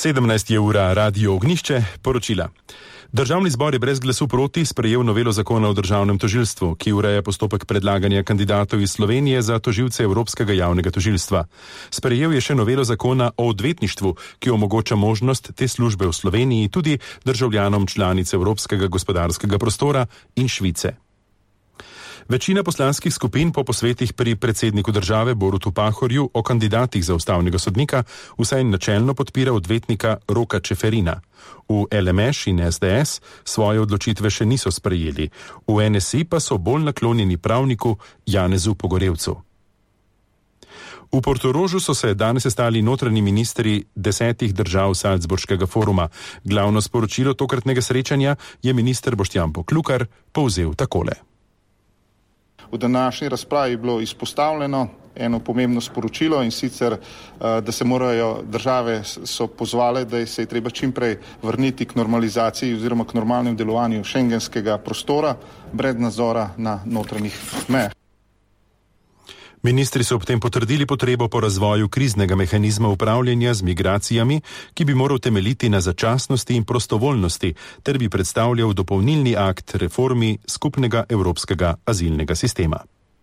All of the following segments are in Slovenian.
17 je ura, Radio Ognjišče, poročila. Državni zbor je brez glasu proti sprejel novelo zakona o državnem tožilstvu, ki ureja postopek predlaganja kandidatov iz Slovenije za tožilce Evropskega javnega tožilstva. Sprejel je še novelo zakona o odvetništvu, ki omogoča možnost te službe v Sloveniji tudi državljanom članic Evropskega gospodarskega prostora in Švice. Večina poslanskih skupin po posvetih pri predsedniku države Borutu Pahorju o kandidatih za ustavnega sodnika vsaj načelno podpira odvetnika Roka Čeferina. V LMŠ in SDS svoje odločitve še niso sprejeli, v NSI pa so bolj naklonjeni pravniku Janezu Pogorevcu. V Portorožu so se danes sestali notranji ministri 10 držav Salzburškega foruma. Glavno sporočilo tokratnega srečanja je minister Boštjan Poklukar povzel takole. V današnji razpravi je bilo izpostavljeno eno pomembno sporočilo, in sicer, da se morajo države so pozvale, da se je treba čimprej vrniti k normalizaciji oziroma k normalnemu delovanju šengenskega prostora brez nadzora na notranjih mejah. Ministri so ob tem potrdili potrebo po razvoju kriznega mehanizma upravljanja z migracijami, ki bi moral temeljiti na začasnosti in prostovoljnosti, ter bi predstavljal dopolnilni akt reformi skupnega evropskega azilnega sistema.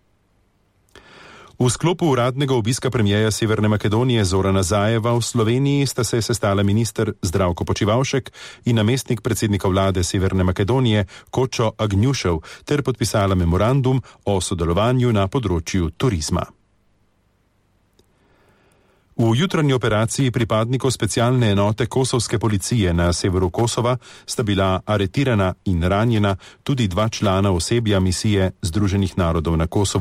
V sklopu uradnega obiska premierja Severne Makedonije Zorana Zajeva v Sloveniji sta se sestala minister Zdravko Počivalšek in namestnik predsednika vlade Severne Makedonije Kočo Agnjušev ter podpisala memorandum o sodelovanju na področju turizma. V jutranji operaciji pripadnikov specialne enote kosovske policije na severu Kosova sta bila aretirana in ranjena tudi 2 člana osebja misije Združenih narodov na Kosovu.